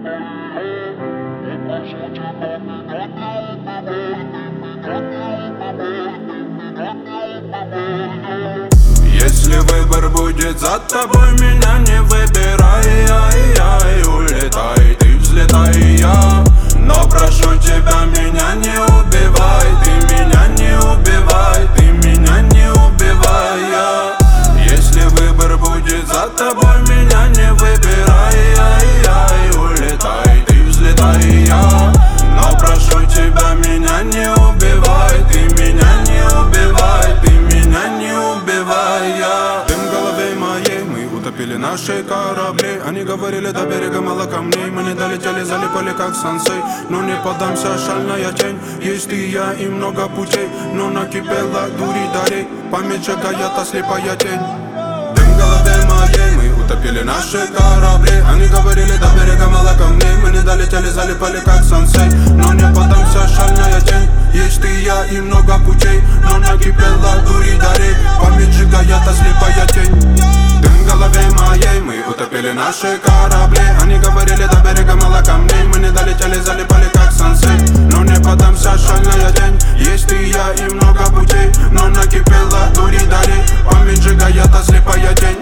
Если выбор будет за тобой, меня не выбирай, улетай, ты взлетай, я. Но прошу тебя, меня не убивай, ты меня не убивай, ты меня не убивай, я. Если выбор будет за тобой, меня не выбирай, улетай, ты взлетай, я. Но прошу тебя, меня не убивай, ты меня не убивай, ты меня не убивай, я. Дым в голове моей, мы утопили наши корабли. Они говорили, до берега мало камней. Мы не долетели, залипали как сансей. Но не поддамся, шальная тень. Есть и я, и много путей. Но накипела дури дарей. Память сжигает, а слепая тень. Дым в голове моей, мы утопили наши корабли. Они говорили, до берега мало камней. Мы не долетели, залипали как сансей. Но не поддамся, шальная тень. Есть и я, и много путей. Но накипела дури дарей. Память сжигает, а слепая тень. Дым в голове моей, мы утопили наши корабли. Они говорили, до берега мало камней. Мы не долетели, залипали как сансей. Но не поддамся, шальная тень. Есть и я, и много путей. Но накипела дури дарей. Память сжигает, а слепая тень.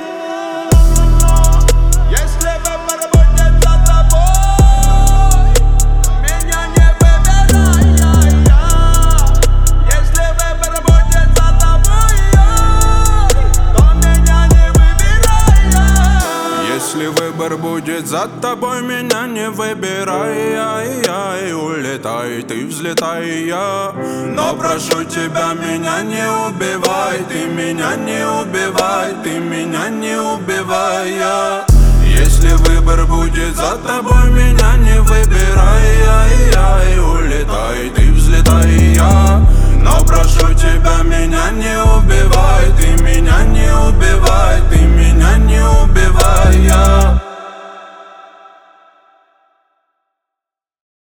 Если выбор будет за тобой, меня не выбирай, улетай, ты взлетай, я. Но прошу тебя, меня не убивай, ты меня не убивай, ты меня не убивай, я. Если выбор будет за тобой, меня не выбирай, улетай, ты